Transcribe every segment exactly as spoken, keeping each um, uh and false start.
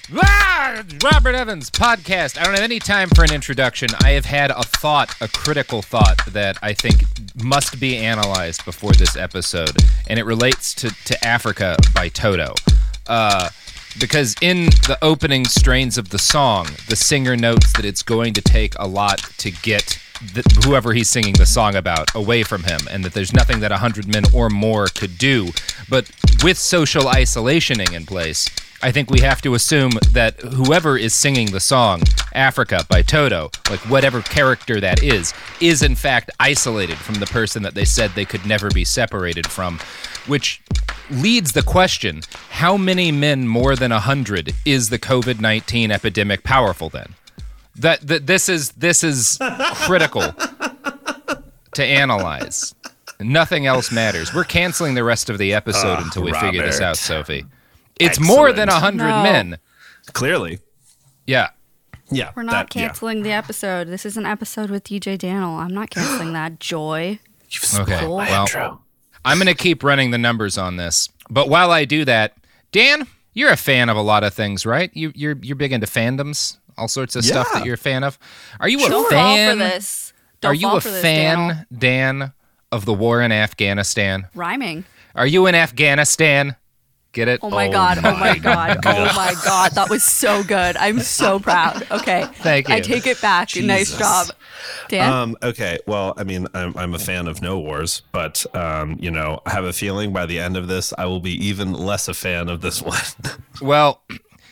Ah, Robert Evans podcast. I don't have any time for an introduction. I have had a thought, a critical thought that I think must be analyzed before this episode, and it relates to, to Africa by Toto. Uh, because in the opening strains of the song, the singer notes that it's going to take a lot to get the, whoever he's singing the song about away from him, and that there's nothing that one hundred men or more could do. But with social isolationing in place, I think we have to assume that whoever is singing the song, Africa by Toto, like whatever character that is, is in fact isolated from the person that they said they could never be separated from, which leads the question, how many men more than one hundred is the covid nineteen epidemic powerful then? That, that this is this is critical to analyze. Nothing else matters. We're canceling the rest of the episode uh, until we Robert. figure this out, Sophie. It's Excellent. more than one hundred no. men. Clearly. Yeah. Yeah. We're not that, canceling yeah. the episode. This is an episode with D J Daniel. I'm not canceling that. Joy. Okay. Well, I'm going to keep running the numbers on this. But while I do that, Dan, you're a fan of a lot of things, right? You, you're you're big into fandoms, all sorts of yeah. stuff that you're a fan of. Are you Don't a fan? Fall for this. Don't Are you fall a for this, fan, Dan, of the war in Afghanistan? Rhyming. Are you in Afghanistan? Get it? Oh my oh god, my oh my god, god, oh my god, that was so good. I'm so proud. Okay. Thank you. I take it back. Jesus. Nice job. Dan? Um, okay, well, I mean, I'm, I'm a fan of no wars, but, um, you know, I have a feeling by the end of this, I will be even less a fan of this one. Well,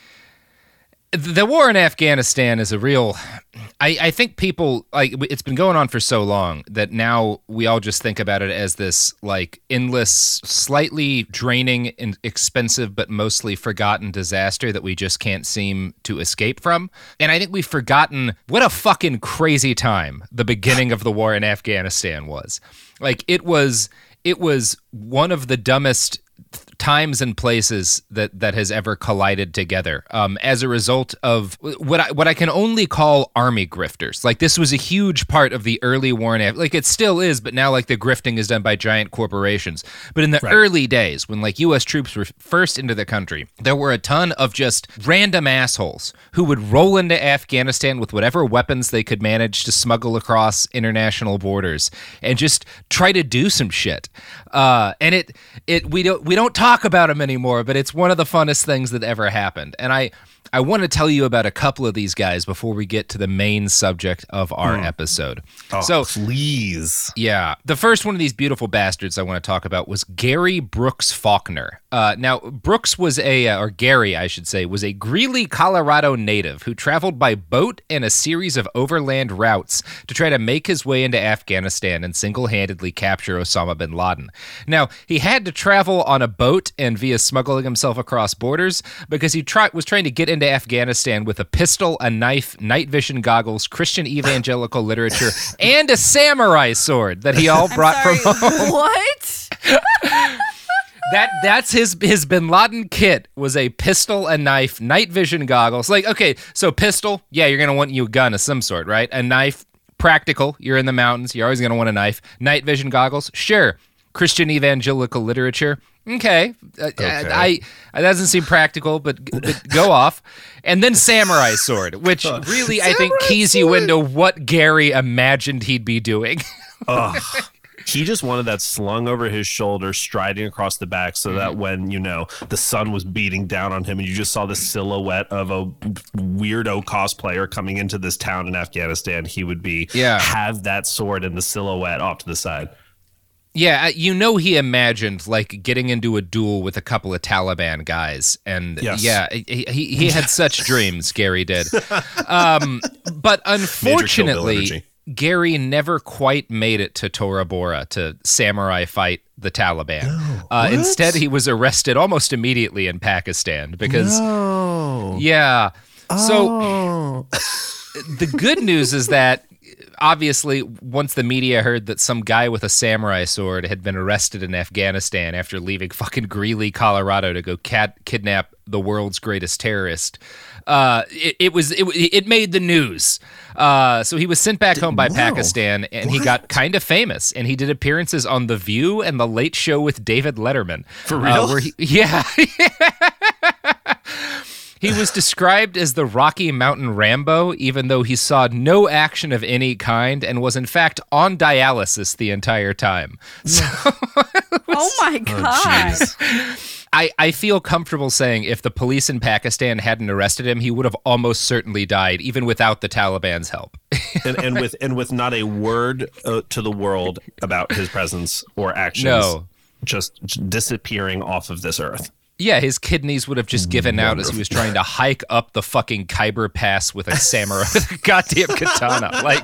the war in Afghanistan is a real... I, I think people, like, it's been going on for so long that now we all just think about it as this, like, endless, slightly draining and expensive, but mostly forgotten disaster that we just can't seem to escape from. And I think we've forgotten what a fucking crazy time the beginning of the war in Afghanistan was. Like, it was, it was one of the dumbest times and places that, that has ever collided together um, as a result of what I, what I can only call army grifters. Like, this was a huge part of the early war in Af- like it still is, but now like the grifting is done by giant corporations. But in the right. early days, when like U S troops were first into the country, there were a ton of just random assholes who would roll into Afghanistan with whatever weapons they could manage to smuggle across international borders and just try to do some shit. Uh, and it it we don't we don't talk about them anymore, but it's one of the funnest things that ever happened. And I, I want to tell you about a couple of these guys before we get to the main subject of our mm. episode. Oh, so, please. Yeah. The first one of these beautiful bastards I want to talk about was Gary Brooks Faulkner. Uh, now, Brooks was a, uh, or Gary, I should say, was a Greeley, Colorado native who traveled by boat and a series of overland routes to try to make his way into Afghanistan and single-handedly capture Osama bin Laden. Now, he had to travel on a boat and via smuggling himself across borders because he try- was trying to get into Afghanistan with a pistol, a knife, night vision goggles, Christian evangelical literature, and a samurai sword that he all brought I'm sorry, from home. What? That that's his his Bin Laden kit was a pistol, a knife, night vision goggles. Like, okay, so pistol, yeah, you're gonna want you a gun of some sort, right? A knife, practical. You're in the mountains, you're always gonna want a knife. Night vision goggles, sure. Christian evangelical literature, okay. okay. I, I that doesn't seem practical, but, but go off. And then samurai sword, which really I think keys sword. you into what Gary imagined he'd be doing. Ugh. He just wanted that slung over his shoulder, striding across the back, so that when, you know, the sun was beating down on him and you just saw the silhouette of a weirdo cosplayer coming into this town in Afghanistan, he would be yeah. have that sword in the silhouette off to the side. Yeah, you know he imagined, like, getting into a duel with a couple of Taliban guys. And, yes. yeah, he, he, he had such dreams, Gary did. Um, but unfortunately, Gary never quite made it to Tora Bora to samurai fight the Taliban. No. Uh, instead, he was arrested almost immediately in Pakistan because, no. yeah. Oh. So the good news is that, obviously, once the media heard that some guy with a samurai sword had been arrested in Afghanistan after leaving fucking Greeley, Colorado to go cat- kidnap the world's greatest terrorist, uh, it, it was it, it made the news. Uh, so he was sent back home by Whoa. Pakistan, and what? he got kind of famous. And he did appearances on The View and The Late Show with David Letterman. For real? Uh, where he, yeah. He was described as the Rocky Mountain Rambo, even though he saw no action of any kind and was in fact on dialysis the entire time. So, Oh my god. Oh, I, I feel comfortable saying if the police in Pakistan hadn't arrested him, he would have almost certainly died, even without the Taliban's help. and, and with and with not a word uh, to the world about his presence or actions, No. just disappearing off of this earth. Yeah, his kidneys would have just given out as he was trying to hike up the fucking Khyber Pass with a samurai, with a goddamn katana. Like,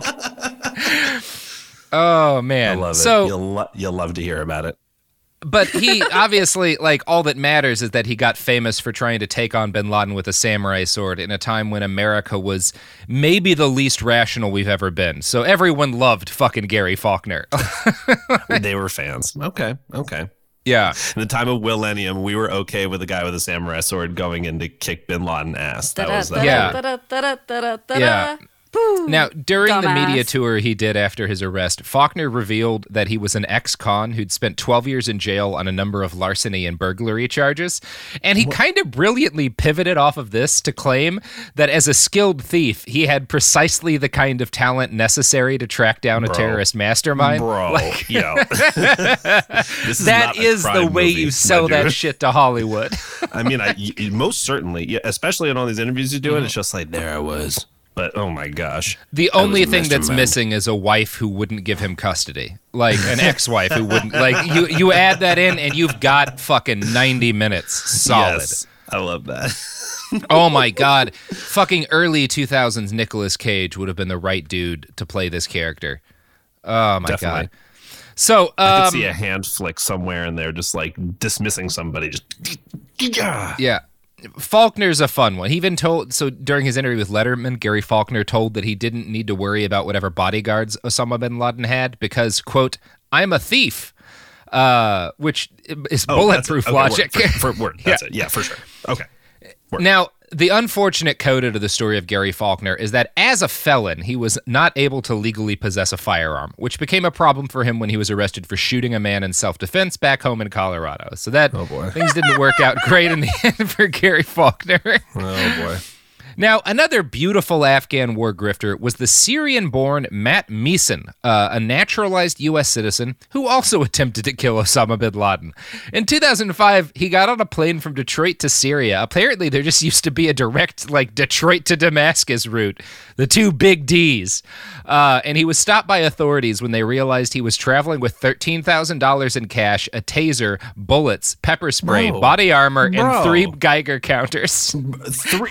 oh, man. I love it. So, You'll, lo- you'll love to hear about it. but he obviously, like, all that matters is that he got famous for trying to take on bin Laden with a samurai sword in a time when America was maybe the least rational we've ever been. So everyone loved fucking Gary Faulkner. They were fans. Okay, okay. Yeah. In the time of Millennium, we were okay with a guy with a samurai sword going in to kick bin Laden ass. That was that. Yeah. Yeah. Now, during the Dumbass. media tour he did after his arrest, Faulkner revealed that he was an ex-con who'd spent twelve years in jail on a number of larceny and burglary charges. And he kind of brilliantly pivoted off of this to claim that as a skilled thief, he had precisely the kind of talent necessary to track down a Bro. terrorist mastermind. Bro, Like, yo. This is that not a is the crime way movie, you my sell that dude. shit to Hollywood. I mean, I y- most certainly, yeah, especially in all these interviews you're doing, it's just like, there I was. But oh my gosh. The I only was a thing that's mastermind. missing is a wife who wouldn't give him custody. Like an ex-wife who wouldn't. Like you you add that in and you've got fucking ninety minutes solid. Yes, I love that. Oh my god. Fucking early two thousands Nicolas Cage would have been the right dude to play this character. Oh my Definitely. god. So I could um see a hand flick somewhere in there, just like dismissing somebody. Just yeah. yeah. Faulkner's a fun one. He even told, so during his interview with Letterman, Gary Faulkner told that he didn't need to worry about whatever bodyguards Osama bin Laden had because, quote, I'm a thief, uh, which is Oh, bulletproof that's it. Okay, logic. Word, for, for, word. That's it. Yeah, for sure. Okay. Word. Now, the unfortunate coda to the story of Gary Faulkner is that as a felon, he was not able to legally possess a firearm, which became a problem for him when he was arrested for shooting a man in self-defense back home in Colorado. So that Oh, boy. things didn't work out great in the end for Gary Faulkner. Oh boy. Now, another beautiful Afghan war grifter was the Syrian-born Matt Meeson, uh, a naturalized U S citizen who also attempted to kill Osama bin Laden. In two thousand five, he got on a plane from Detroit to Syria. Apparently, there just used to be a direct, like, Detroit to Damascus route, the two big Ds. Uh, and he was stopped by authorities when they realized he was traveling with thirteen thousand dollars in cash, a taser, bullets, pepper spray, Bro. body armor, Bro. and three Geiger counters. Three.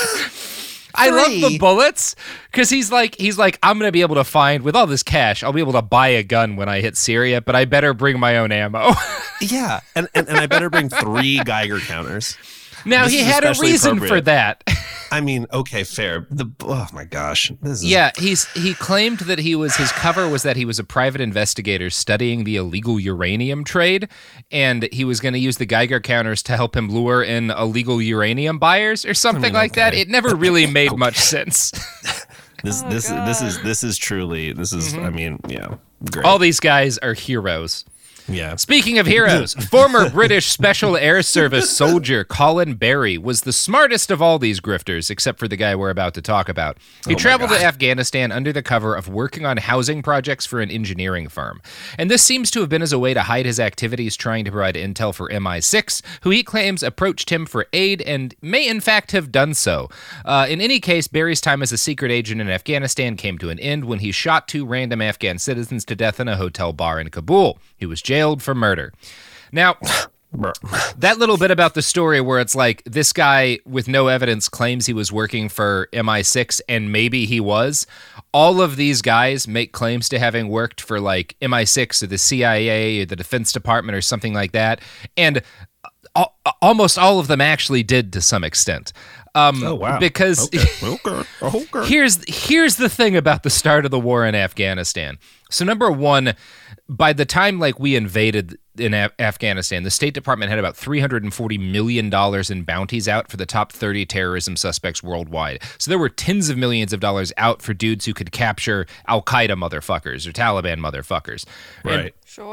I love the Three. bullets because he's like he's like I'm gonna be able to find with all this cash I'll be able to buy a gun when I hit Syria, but I better bring my own ammo. Yeah, and, and and I better bring three Geiger counters. Now This he is had a especially reason for appropriate. that. I mean, okay, fair. The oh my gosh, this is Yeah, he's he claimed that he was his cover was that he was a private investigator studying the illegal uranium trade, and he was going to use the Geiger counters to help him lure in illegal uranium buyers or something like that. okay. It never really made much sense. this Oh, this God. this is this is truly this is. I mean, yeah, great. All these guys are heroes. yeah. Speaking of heroes, former British Special Air Service soldier Colin Berry was the smartest of all these grifters, except for the guy we're about to talk about. He Oh my traveled to God. Afghanistan under the cover of working on housing projects for an engineering firm. And this seems to have been as a way to hide his activities trying to provide intel for M I six, who he claims approached him for aid and may in fact have done so. Uh, in any case, Berry's time as a secret agent in Afghanistan came to an end when he shot two random Afghan citizens to death in a hotel bar in Kabul. He was jailed for murder. Now, Bro. that little bit about the story where it's like this guy with no evidence claims he was working for M I six and maybe he was. All of these guys make claims to having worked for like M I six or the C I A or the Defense Department or something like that. And al- almost all of them actually did to some extent. Um, Oh wow. Because okay. okay. okay. here's here's the thing about the start of the war in Afghanistan. So number one, by the time like we invaded in Af- Afghanistan, the State Department had about three hundred forty million dollars in bounties out for the top thirty terrorism suspects worldwide. So there were tens of millions of dollars out for dudes who could capture Al-Qaeda motherfuckers or Taliban motherfuckers. And Right. Sure.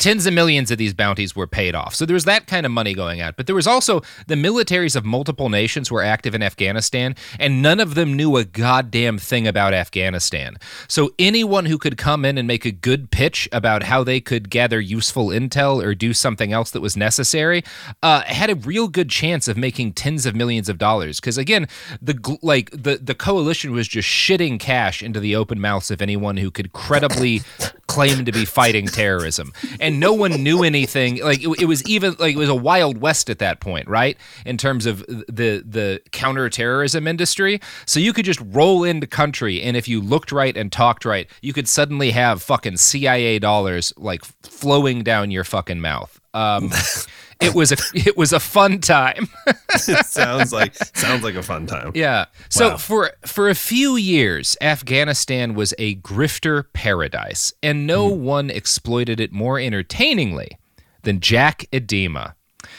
tens of millions of these bounties were paid off. So there was that kind of money going out. But there was also the militaries of multiple nations were active in Afghanistan, and none of them knew a goddamn thing about Afghanistan. So anyone who could come in and make a good pitch about how they could gather useful intel or do something else that was necessary uh, had a real good chance of making tens of millions of dollars. Because again, the like the, the coalition was just shitting cash into the open mouths of anyone who could credibly claim to be fighting terrorism. And no one knew anything. Like it, it was even like it was a wild west at that point, right? In terms of the the counterterrorism industry. So you could just roll into country, and if you looked right and talked right, you could suddenly have fucking C I A dollars like flowing down your fucking mouth. Um, it was a it was a fun time. It sounds like sounds like a fun time. Yeah. So Wow. for for a few years, Afghanistan was a grifter paradise, and no Mm. one exploited it more entertainingly than Jack Edema.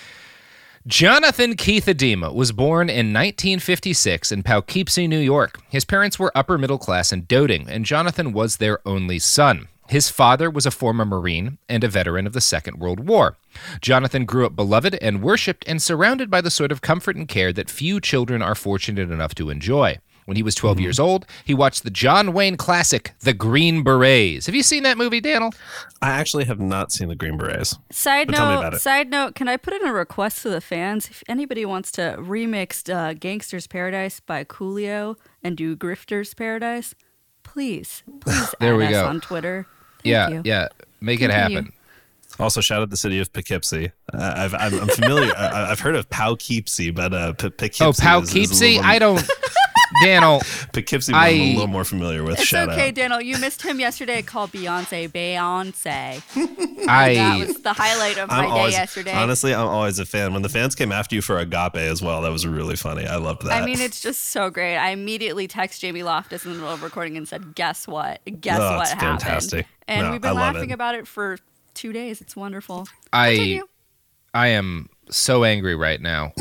Jonathan Keith Edema was born in nineteen fifty-six in Poughkeepsie, New York. His parents were upper middle class and doting, and Jonathan was their only son. His father was a former Marine and a veteran of the Second World War. Jonathan grew up beloved and worshipped and surrounded by the sort of comfort and care that few children are fortunate enough to enjoy. When he was twelve Mm-hmm. years old, he watched the John Wayne classic, The Green Berets. Have you seen that movie, Daniel? I actually have not seen the Green Berets. Side But tell me note, about it. side note, can I put in a request to the fans? If anybody wants to remix uh, Gangster's Paradise by Coolio and do Grifter's Paradise, please, please There add we us go. on Twitter. Thank yeah, you. yeah. Make it Continue. happen. Also, shout out the city of Poughkeepsie. Uh, I've, I'm, I'm familiar. I, I've heard of Poughkeepsie, but uh, P- Poughkeepsie. Oh, is- is a Poughkeepsie? little- I don't... Daniel, Poughkeepsie. I- I'm a little more familiar with. It's Shout okay, out. Daniel. You missed him yesterday. Called Beyonce, Beyonce. That I... was the highlight of my I'm day always, yesterday. honestly, I'm always a fan. When the fans came after you for Agape as well, that was really funny. I loved that. I mean, it's just so great. I immediately text Jamie Loftus in the middle of recording and said, "Guess what? Guess Oh, what it's happened?" fantastic. And No, we've been I love laughing it. about it for two days. It's wonderful. I... Continue. I am so angry right now.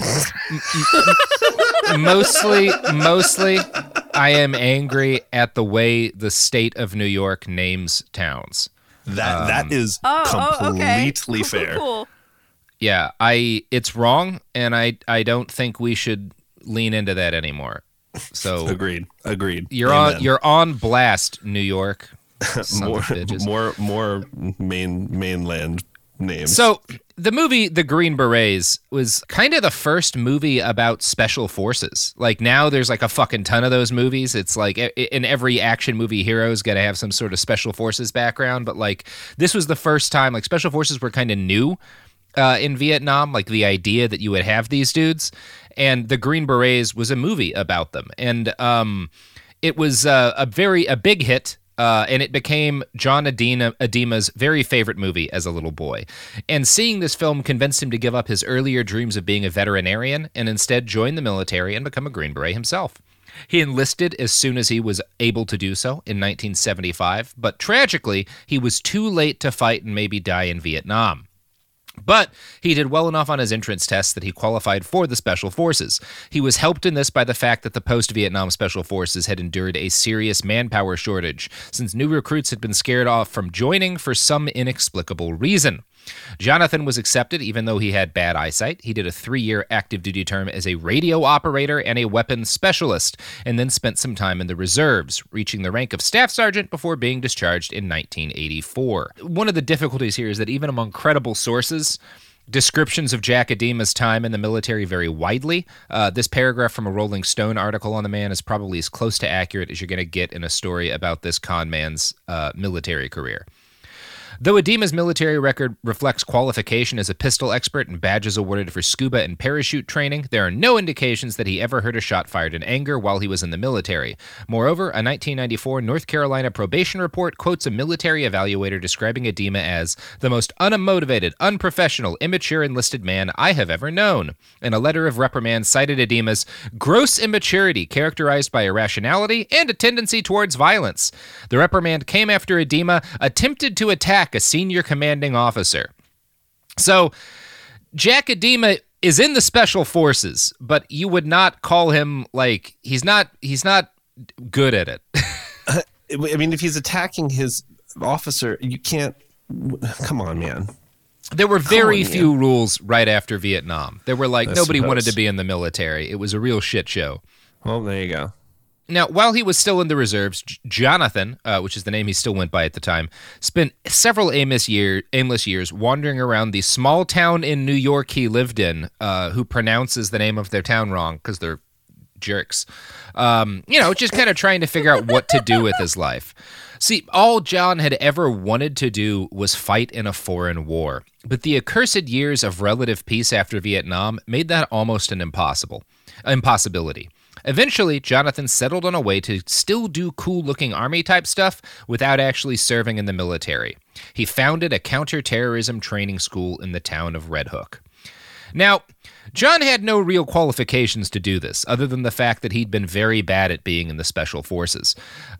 mostly, mostly, I am angry at the way the state of New York names towns. that that is Oh, oh, okay. completely Cool, fair. Cool, cool. Yeah, I it's wrong, and I I don't think we should lean into that anymore. So Agreed. Agreed. you're Amen. on you're on blast, New York. Sons more of bitches. more more main mainland names. So the movie The Green Berets was kind of the first movie about special forces. Like now there's like a fucking ton of those movies. It's like i- in every action movie, hero's got to have some sort of special forces background. But like this was the first time like special forces were kind of new uh, in Vietnam. Like the idea that you would have these dudes, and The Green Berets was a movie about them. And um, it was uh, a very a big hit. Uh, and it became John Edema, Edema's very favorite movie as a little boy. And seeing this film convinced him to give up his earlier dreams of being a veterinarian and instead join the military and become a Green Beret himself. He enlisted as soon as he was able to do so in nineteen seventy-five, but tragically, he was too late to fight and maybe die in Vietnam. But he did well enough on his entrance test that he qualified for the Special Forces. He was helped in this by the fact that the post-Vietnam Special Forces had endured a serious manpower shortage, since new recruits had been scared off from joining for some inexplicable reason. Jonathan was accepted even though he had bad eyesight. He did a three-year active duty term as a radio operator and a weapons specialist, and then spent some time in the reserves, reaching the rank of staff sergeant before being discharged in nineteen eighty-four. One of the difficulties here is that even among credible sources, descriptions of Jack Edema's time in the military vary widely. Uh, this paragraph from a Rolling Stone article on the man is probably as close to accurate as you're going to get in a story about this con man's uh, military career. Though Edema's military record reflects qualification as a pistol expert and badges awarded for scuba and parachute training, there are no indications that he ever heard a shot fired in anger while he was in the military. Moreover, a nineteen ninety-four North Carolina probation report quotes a military evaluator describing Edema as the most unmotivated, unprofessional, immature enlisted man I have ever known. And a letter of reprimand cited Edema's gross immaturity characterized by irrationality and a tendency towards violence. The reprimand came after Edema attempted to attack a senior commanding officer. So, Jack Edema is in the special forces, but you would not call him like he's not he's not good at it. I mean, if he's attacking his officer, you can't come on, man. There were very on, few man. rules right after Vietnam. There were like I nobody suppose. wanted to be in the military. It was a real shit show. Well, there you go. Now, while he was still in the reserves, J- Jonathan, uh, which is the name he still went by at the time, spent several aimless, year, aimless years wandering around the small town in New York he lived in, uh, who pronounces the name of their town wrong because they're jerks. Um, you know, just kind of trying to figure out what to do with his life. See, all John had ever wanted to do was fight in a foreign war, but the accursed years of relative peace after Vietnam made that almost an impossible impossibility. Eventually, Jonathan settled on a way to still do cool-looking army-type stuff without actually serving in the military. He founded a counterterrorism training school in the town of Red Hook. Now, John had no real qualifications to do this, other than the fact that he'd been very bad at being in the Special Forces.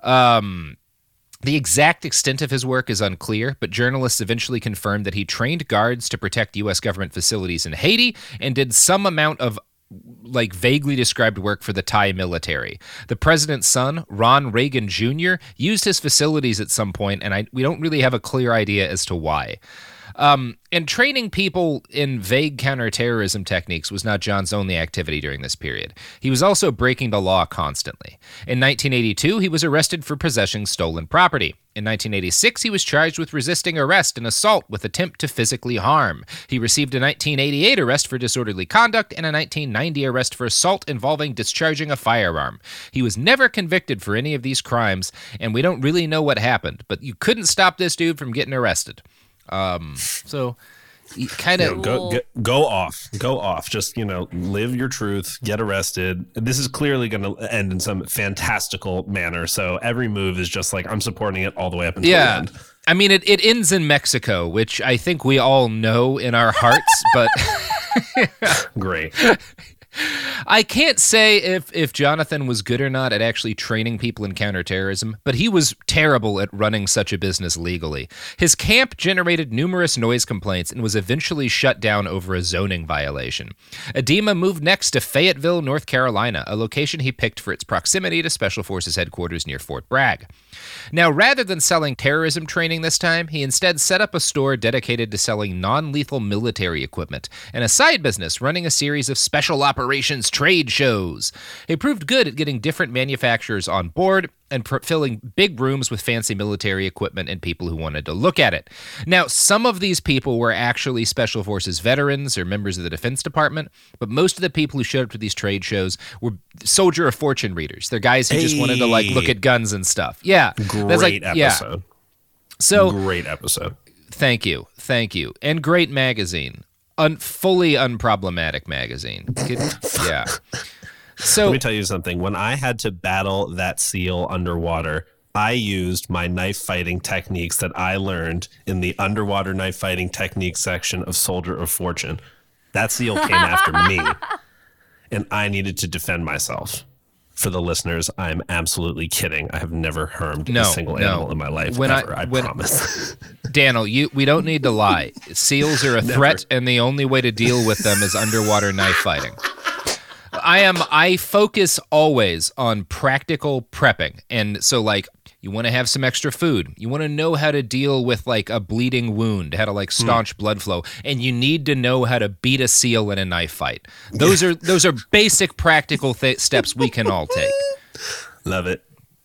Um... The exact extent of his work is unclear, but journalists eventually confirmed that he trained guards to protect U S government facilities in Haiti and did some amount of like vaguely described work for the Thai military. The president's son, Ron Reagan Junior, used his facilities at some point, and I, we don't really have a clear idea as to why. Um, and training people in vague counterterrorism techniques was not John's only activity during this period. He was also breaking the law constantly. In nineteen eighty-two, he was arrested for possessing stolen property. In nineteen eighty-six, he was charged with resisting arrest and assault with attempt to physically harm. He received a nineteen eighty-eight arrest for disorderly conduct and a nineteen ninety arrest for assault involving discharging a firearm. He was never convicted for any of these crimes, and we don't really know what happened, but you couldn't stop this dude from getting arrested. Um, so kind You of know, go, go go off, go off. Just, you know, live your truth, get arrested. This is clearly going to end in some fantastical manner. So every move is just like, I'm supporting it all the way up until yeah. the end. I mean, it, it ends in Mexico, which I think we all know in our hearts, but Great. I can't say if, if Jonathan was good or not at actually training people in counterterrorism, but he was terrible at running such a business legally. His camp generated numerous noise complaints and was eventually shut down over a zoning violation. Edema moved next to Fayetteville, North Carolina, a location he picked for its proximity to Special Forces headquarters near Fort Bragg. Now, rather than selling terrorism training this time, he instead set up a store dedicated to selling non-lethal military equipment and a side business running a series of special operations trade shows. He proved good at getting different manufacturers on board and pr- filling big rooms with fancy military equipment and people who wanted to look at it. Now, some of these people were actually Special Forces veterans or members of the Defense Department, but most of the people who showed up to these trade shows were Soldier of Fortune readers. They're guys who just wanted to like look at guns and stuff. Yeah. Great That's like, episode. Yeah. So Great episode. Thank you. Thank you. And great magazine. Un- fully unproblematic magazine. Could- yeah. So Let me tell you something. When I had to battle that seal underwater, I used my knife fighting techniques that I learned in the underwater knife fighting techniques section of Soldier of Fortune. That seal came after me, and I needed to defend myself. For the listeners, I'm absolutely kidding. I have never harmed No, a single no. animal in my life When I- ever, I, when- promise. Daniel, you we don't need to lie. Seals are a threat, and the only way to deal with them is underwater knife fighting. I am I focus always on practical prepping. And so like you want to have some extra food. You want to know how to deal with like a bleeding wound, how to like staunch blood flow, and you need to know how to beat a seal in a knife fight. Those are those are basic practical th- steps we can all take. Love it.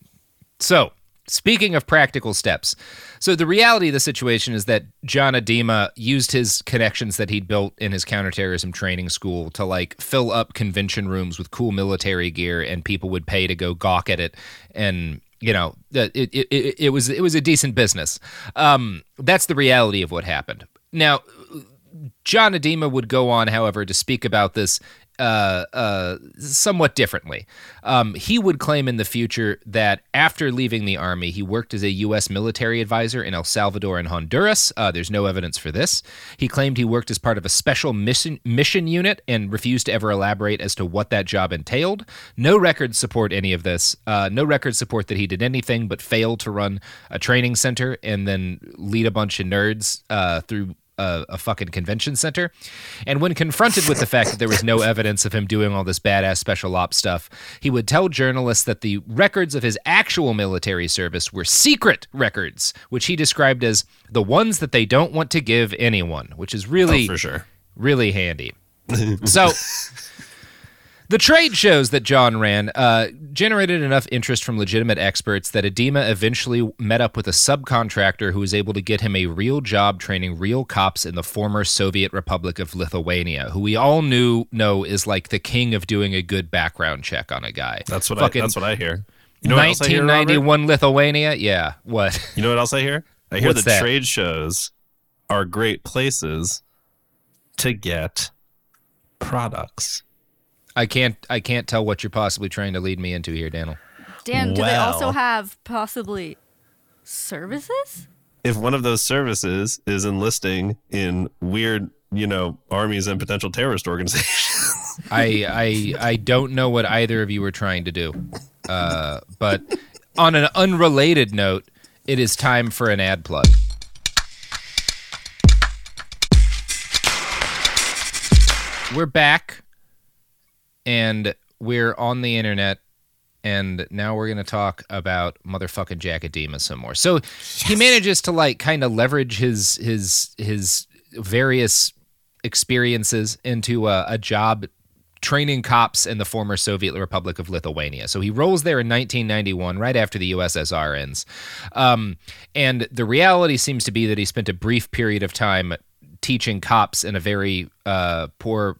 So, speaking of practical steps, so the reality of the situation is that John Edema used his connections that he'd built in his counterterrorism training school to like fill up convention rooms with cool military gear, and people would pay to go gawk at it. And you know, it it it, it was it was a decent business. Um, that's the reality of what happened. Now, John Edema would go on, however, to speak about this uh, uh, somewhat differently. Um, he would claim in the future that after leaving the Army, he worked as a U S military advisor in El Salvador and Honduras. Uh, there's no evidence for this. He claimed he worked as part of a special mission, mission unit and refused to ever elaborate as to what that job entailed. No records support any of this. Uh, no records support that he did anything but fail to run a training center and then lead a bunch of nerds uh, through a, a fucking convention center. And when confronted with the fact that there was no evidence of him doing all this badass special ops stuff, he would tell journalists that the records of his actual military service were secret records, which he described as the ones that they don't want to give anyone, which is really, oh, for sure. really handy. So the trade shows that John ran uh, generated enough interest from legitimate experts that Adema eventually met up with a subcontractor who was able to get him a real job training real cops in the former Soviet Republic of Lithuania, who we all knew know is like the king of doing a good background check on a guy. That's what Fucking I, that's what I hear. You know what else I hear, nineteen ninety-one Robert? Lithuania? Yeah, what? You know what else I hear? I hear What's the that? trade shows are great places to get products. I can't I can't tell what you're possibly trying to lead me into here, Daniel. Dan, do they also Well- have possibly services? If one of those services is enlisting in weird, you know, armies and potential terrorist organizations. I I I don't know what either of you were trying to do. Uh, but on an unrelated note, it is time for an ad plug. We're back, and we're on the internet, and now we're going to talk about motherfucking Jack Adema some more. So he manages to, like, kind of leverage his his his various experiences into a, a job training cops in the former Soviet Republic of Lithuania. So he rolls there in nineteen ninety-one, right after the U S S R ends. Um, and the reality seems to be that he spent a brief period of time teaching cops in a very uh, poor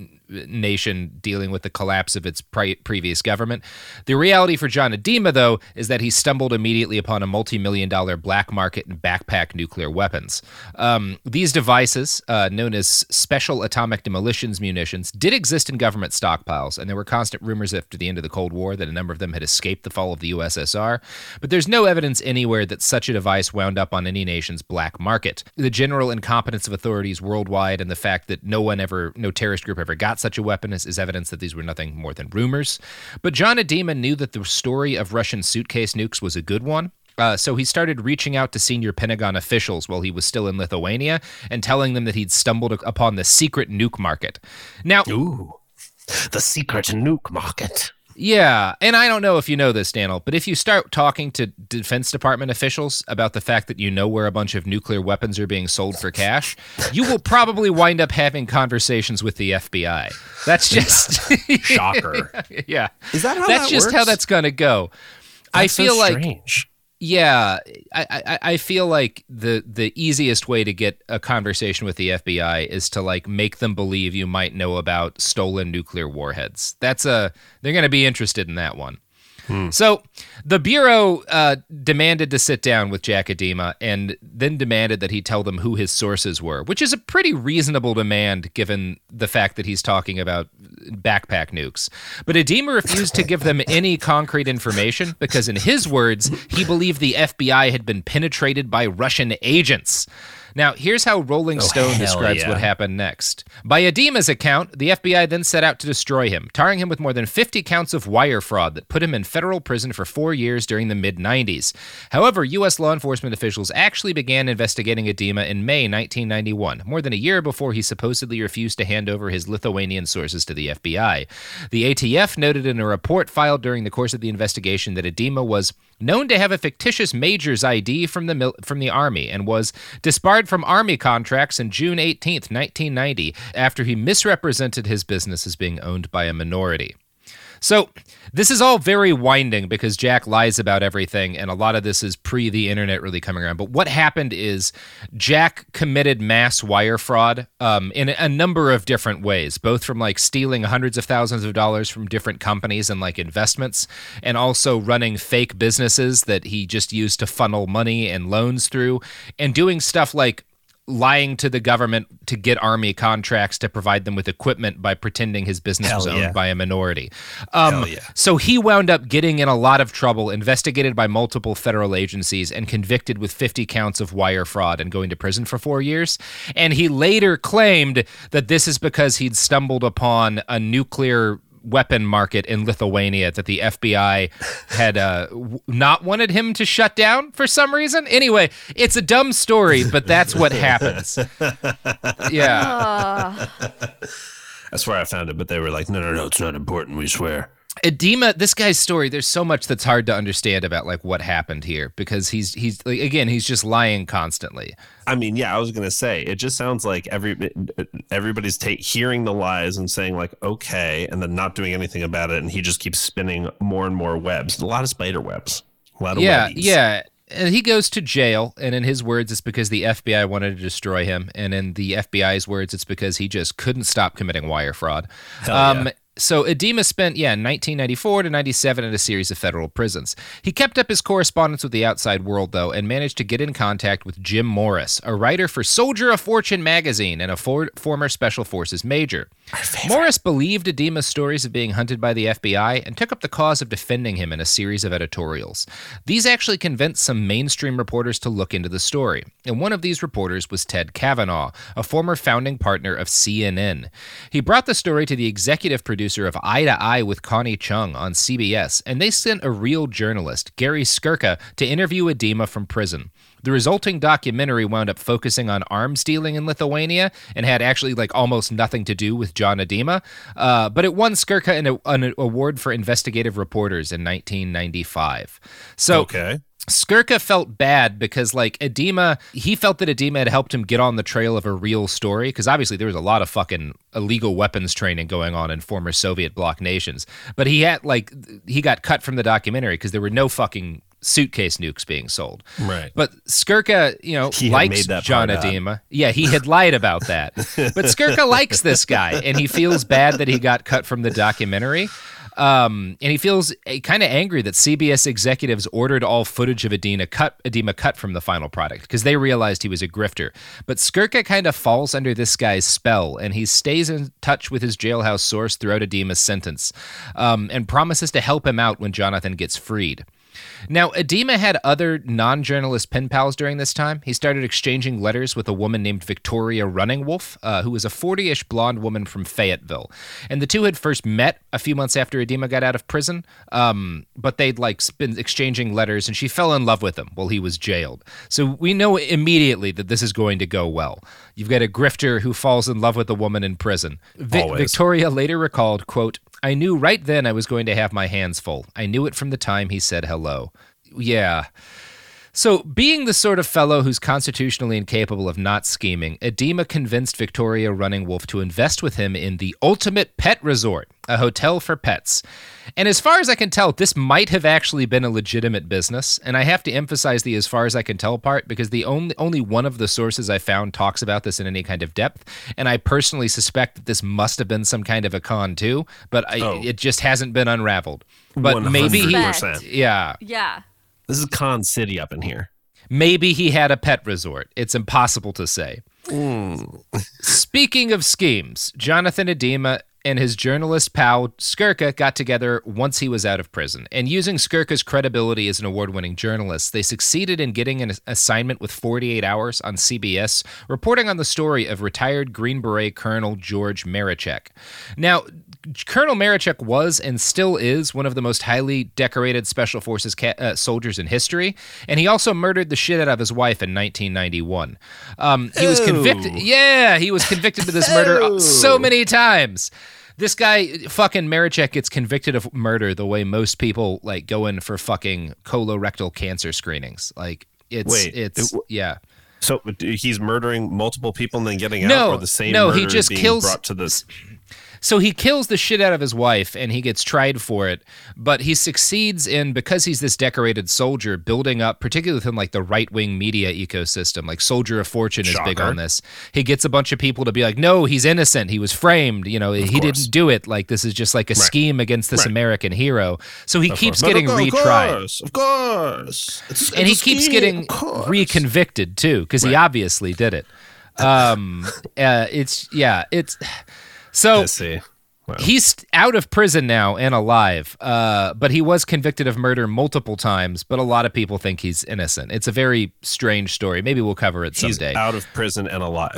nation dealing with the collapse of its pre- previous government. The reality for John Adema, though, is that he stumbled immediately upon a multi-million dollar black market in backpack nuclear weapons. Um, these devices, uh, known as special atomic demolitions munitions, did exist in government stockpiles, and there were constant rumors after the end of the Cold War that a number of them had escaped the fall of the U S S R, but there's no evidence anywhere that such a device wound up on any nation's black market. The general incompetence of authorities worldwide and the fact that no one ever, no terrorist group ever got such a weapon is, is evidence that these were nothing more than rumors. But John Adema knew that the story of Russian suitcase nukes was a good one. Uh, so he started reaching out to senior Pentagon officials while he was still in Lithuania and telling them that he'd stumbled upon the secret nuke market. Now, Ooh, the secret nuke market. yeah, and I don't know if you know this, Daniel, but if you start talking to Defense Department officials about the fact that you know where a bunch of nuclear weapons are being sold for cash, you will probably wind up having conversations with the F B I. That's just... Shocker. yeah. Is that how That's that just works? how that's going to go. I That's so feel like... strange. Yeah, I, I, I feel like the, the easiest way to get a conversation with the F B I is to like make them believe you might know about stolen nuclear warheads. That's a they're going to be interested in that one. Hmm. So the Bureau uh, demanded to sit down with Jack Adema and then demanded that he tell them who his sources were, which is a pretty reasonable demand given the fact that he's talking about backpack nukes. But Adema refused to give them any concrete information because, in his words, he believed the F B I had been penetrated by Russian agents. Now, here's how Rolling Oh, Stone hell describes yeah. what happened next. By Adema's account, the F B I then set out to destroy him, tarring him with more than fifty counts of wire fraud that put him in federal prison for four years during the mid nineties. However, U S law enforcement officials actually began investigating Adema in May nineteen ninety-one, more than a year before he supposedly refused to hand over his Lithuanian sources to the F B I. The A T F noted in a report filed during the course of the investigation that Adema was known to have a fictitious major's I D from the mil- from the Army and was disbarred from Army contracts in June eighteenth, nineteen ninety, after he misrepresented his business as being owned by a minority. So this is all very winding because Jack lies about everything, and a lot of this is pre the internet really coming around. But what happened is Jack committed mass wire fraud um, in a number of different ways, both from like stealing hundreds of thousands of dollars from different companies and like investments, and also running fake businesses that he just used to funnel money and loans through, and doing stuff like lying to the government to get Army contracts to provide them with equipment by pretending his business Hell was owned yeah. by a minority. Um, Hell yeah. So he wound up getting in a lot of trouble, investigated by multiple federal agencies, and convicted with fifty counts of wire fraud and going to prison for four years. And he later claimed that this is because he'd stumbled upon a nuclear weapon market in Lithuania that the F B I had uh, w- not wanted him to shut down for some reason. Anyway, it's a dumb story, but that's what happens. Yeah. Uh, That's where I found it, but they were like, no, no, no, it's not important, we swear. Edema, this guy's story, there's so much that's hard to understand about like what happened here because he's he's like, again, he's just lying constantly. I mean, yeah, I was gonna say it just sounds like every everybody's ta- hearing the lies and saying like, okay, and then not doing anything about it, and he just keeps spinning more and more webs, a lot of spider webs, a lot of Yeah, webbies. yeah. And he goes to jail, and in his words, it's because the F B I wanted to destroy him, and in the F B I's words, it's because he just couldn't stop committing wire fraud. Hell Um, yeah. So Edema spent, yeah, nineteen ninety-four to ninety-seven in a series of federal prisons. He kept up his correspondence with the outside world, though, and managed to get in contact with Jim Morris, a writer for Soldier of Fortune magazine and a for- former Special Forces major. Morris believed Edema's stories of being hunted by the F B I and took up the cause of defending him in a series of editorials. These actually convinced some mainstream reporters to look into the story, and one of these reporters was Ted Kavanaugh, a former founding partner of C N N. He brought the story to the executive producer of Eye to Eye with Connie Chung on C B S, and they sent a real journalist, Gary Skirka, to interview Edema from prison. The resulting documentary wound up focusing on arms dealing in Lithuania and had actually like almost nothing to do with John Edema, uh, but it won Skirka an, an award for investigative reporters in nineteen ninety-five. So Okay. Skirka felt bad because, like, Edema, he felt that Edema had helped him get on the trail of a real story, because obviously there was a lot of fucking illegal weapons training going on in former Soviet bloc nations. But he had, like, he got cut from the documentary because there were no fucking suitcase nukes being sold. Right. But Skirka, you know, He had likes made that John part up. Edema. Yeah, he had lied about that. But Skirka likes this guy, and he feels bad that he got cut from the documentary. Um, and he feels kind of angry that C B S executives ordered all footage of Edema cut, Edema cut from the final product because they realized he was a grifter. But Skirka kind of falls under this guy's spell, and he stays in touch with his jailhouse source throughout Edema's sentence, um, and promises to help him out when Jonathan gets freed. Now, Edema had other non-journalist pen pals during this time. He started exchanging letters with a woman named Victoria Running Wolf, uh, who was a forty-ish blonde woman from Fayetteville. And the two had first met a few months after Edema got out of prison, um, but they'd like been exchanging letters, and she fell in love with him while he was jailed. So we know immediately that this is going to go well. You've got a grifter who falls in love with a woman in prison. Vi- Always. Victoria later recalled, quote, "I knew right then I was going to have my hands full. I knew it from the time he said hello." Yeah. So, being the sort of fellow who's constitutionally incapable of not scheming, Edema convinced Victoria Running Wolf to invest with him in the Ultimate Pet Resort, a hotel for pets. And as far as I can tell, this might have actually been a legitimate business. And I have to emphasize the as far as I can tell part because the only only one of the sources I found talks about this in any kind of depth. And I personally suspect that this must have been some kind of a con too, but I, Oh. it just hasn't been unraveled. But maybe he, one hundred percent. yeah. Yeah. This is Con City up in here. Maybe he had a pet resort. It's impossible to say. Speaking of schemes, Jonathan Edema and his journalist pal Skirka got together once he was out of prison. And using Skirka's credibility as an award-winning journalist, they succeeded in getting an assignment with forty-eight hours on C B S, reporting on the story of retired Green Beret Colonel George Marichek. Now, Colonel Marichek was and still is one of the most highly decorated Special Forces ca- uh, soldiers in history, and he also murdered the shit out of his wife in nineteen ninety-one. Um, he was convicted. Yeah, he was convicted of this murder so many times. This guy, fucking Marichek, gets convicted of murder the way most people like go in for fucking colorectal cancer screenings. Like it's Wait, it's it- yeah. So he's murdering multiple people and then getting No, out, or the same no, murder he is just being kills- brought to this. So he kills the shit out of his wife and he gets tried for it, but he succeeds in, because he's this decorated soldier, building up, particularly within like the right-wing media ecosystem, like Soldier of Fortune is big Shocker. on this. He gets a bunch of people to be like, no, he's innocent. He was framed. You know, he course. didn't do it. Like this is just like a scheme against this Right. American hero. So he Of keeps course. getting No, no, retried. Of course, of course. It's, And he it's a keeps scheme, getting of course. reconvicted too, because he obviously did it. Um, uh, it's, yeah, it's, so. I see. Wow. He's out of prison now and alive, uh, but he was convicted of murder multiple times, but a lot of people think he's innocent. It's a very strange story. Maybe we'll cover it He's someday. out of prison and alive.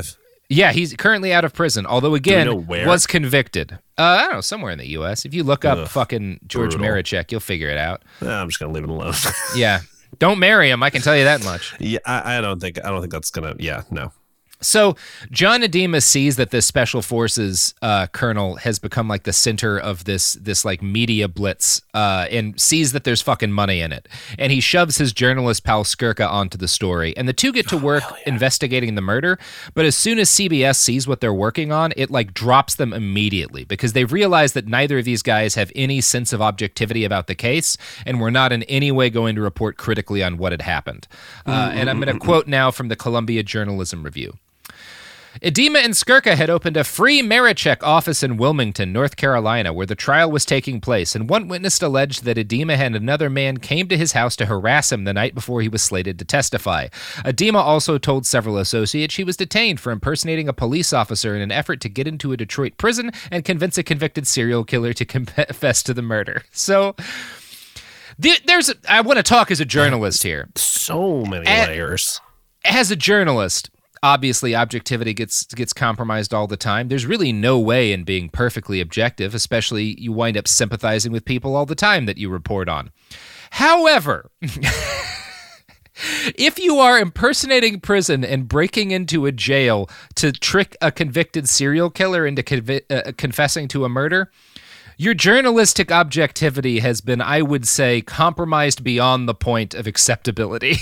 Yeah, he's currently out of prison, although again know where? was convicted. Uh, I don't know, somewhere in the U S. If you look up Ugh, fucking George brutal. Marichek, you'll figure it out. Eh, I'm just gonna leave it alone. Yeah, don't marry him. I can tell you that much. yeah, I, I don't think I don't think that's gonna. Yeah, no. So John Edema sees that this special forces uh, colonel has become like the center of this this like media blitz, uh, and sees that there's fucking money in it, and he shoves his journalist pal Skirka onto the story, and the two get to work yeah. investigating the murder. But as soon as C B S sees what they're working on, it like drops them immediately because they've realized that neither of these guys have any sense of objectivity about the case, and we're not in any way going to report critically on what had happened. Uh, and I'm going to quote now from the Columbia Journalism Review. Edema and Skirka had opened a free Marichek office in Wilmington, North Carolina, where the trial was taking place, and one witness alleged that Edema and another man came to his house to harass him the night before he was slated to testify. Edema also told several associates she was detained for impersonating a police officer in an effort to get into a Detroit prison and convince a convicted serial killer to confess to the murder. So there's, a, I want to talk as a journalist here. So many At, layers. As a journalist, obviously objectivity gets gets compromised all the time. There's really no way in being perfectly objective, especially you wind up sympathizing with people all the time that you report on. However, if you are impersonating prison and breaking into a jail to trick a convicted serial killer into convi- uh, confessing to a murder, your journalistic objectivity has been, I would say, compromised beyond the point of acceptability.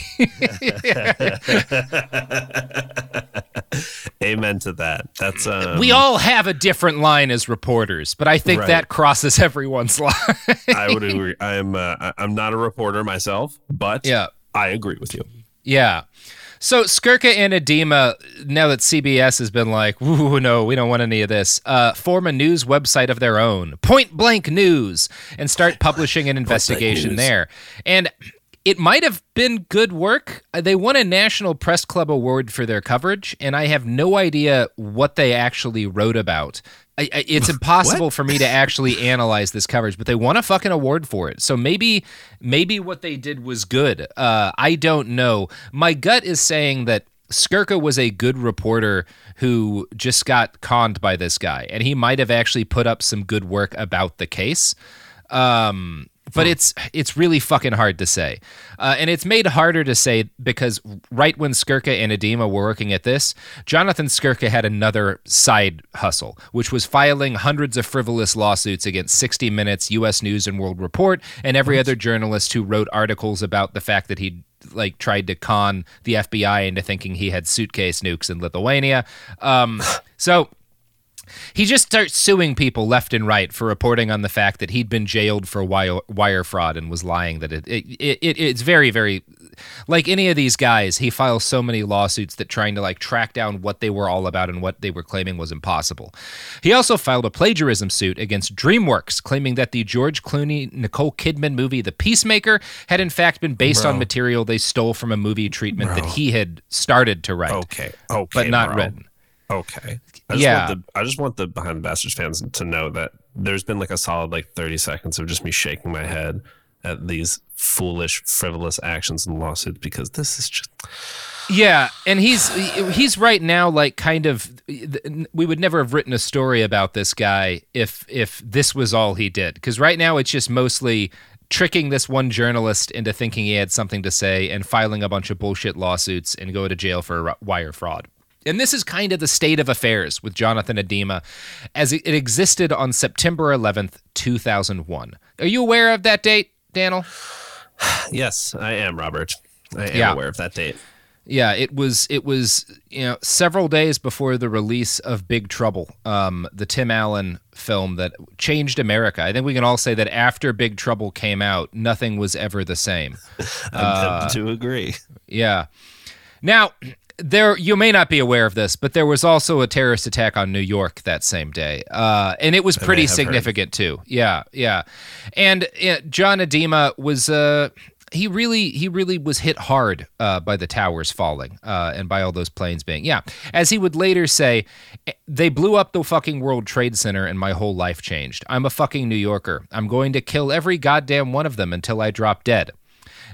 Amen to that. That's um, we all have a different line as reporters, but I think Right. that crosses everyone's line. I would agree. I'm uh, I- I'm not a reporter myself, but Yeah. I agree with you. Yeah. So Skirka and Edema, now that C B S has been like, ooh, no, we don't want any of this, uh, form a news website of their own, Point Blank News, and start publishing an investigation News. there. And it might have been good work. They won a National Press Club Award for their coverage, and I have no idea what they actually wrote about. I, I, it's impossible for me to actually analyze this coverage, but they won a fucking award for it. So maybe maybe what they did was good. Uh, I don't know. My gut is saying that Skirka was a good reporter who just got conned by this guy, and he might have actually put up some good work about the case. Um, but it's it's really fucking hard to say. Uh, and it's made harder to say because right when Skirka and Edema were working at this, Jonathan Skirka had another side hustle, which was filing hundreds of frivolous lawsuits against sixty minutes, U S News and World Report, and every other journalist who wrote articles about the fact that he'd like tried to con the F B I into thinking he had suitcase nukes in Lithuania. Um, so... He just starts suing people left and right for reporting on the fact that he'd been jailed for wire, wire fraud and was lying that it, it, it it's very, very, like any of these guys, he files so many lawsuits that trying to like track down what they were all about and what they were claiming was impossible. He also filed a plagiarism suit against DreamWorks, claiming that the George Clooney, Nicole Kidman movie The Peacemaker had in fact been based Bro. on material they stole from a movie treatment Bro. that he had started to write, Okay. Okay. but not bro. written. Okay. I just Yeah. want the I just want the Behind the Bastards fans to know that there's been like a solid like thirty seconds of just me shaking my head at these foolish, frivolous actions and lawsuits because this is just Yeah, and he's he's right now like kind of we would never have written a story about this guy if if this was all he did, because right now it's just mostly tricking this one journalist into thinking he had something to say and filing a bunch of bullshit lawsuits and go to jail for wire fraud. And this is kind of the state of affairs with Jonathan Edema as it existed on September eleventh, two thousand one. Are you aware of that date, Daniel? Yes, I am, Robert. I am Yeah. aware of that date. Yeah, it was it was you know several days before the release of Big Trouble, um, the Tim Allen film that changed America. I think we can all say that after Big Trouble came out, nothing was ever the same. I'm tempted to agree. Yeah. Now, there you may not be aware of this, but there was also a terrorist attack on New York that same day, uh, and it was pretty have heard. significant too. Yeah, yeah. And uh, John Edema was uh, he really he really was hit hard uh, by the towers falling uh, and by all those planes being yeah. As he would later say, they blew up the fucking World Trade Center and my whole life changed. I'm a fucking New Yorker. I'm going to kill every goddamn one of them until I drop dead.